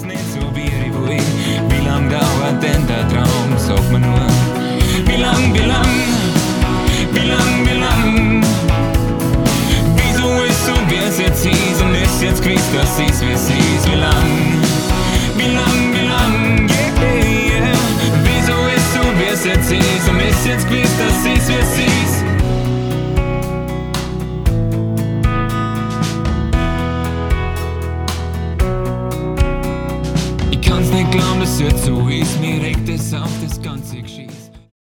ist nicht so wie ich will. Wie lang dauert denn der Traum? Sag mir nur, wie lang, wie lang, wie lang, wie lang? Wieso ist so, wie es jetzt hieß und ist jetzt gewiss, dass es wie es hieß? Wie lang, wie lang, wie lang, yeah, yeah. Wieso ist so, wie es jetzt hieß und ist jetzt gewiss, dass es wie es hieß? Ich kann's nicht glauben, dass jetzt so ist, mir regt es auf, das ganze Geschieß.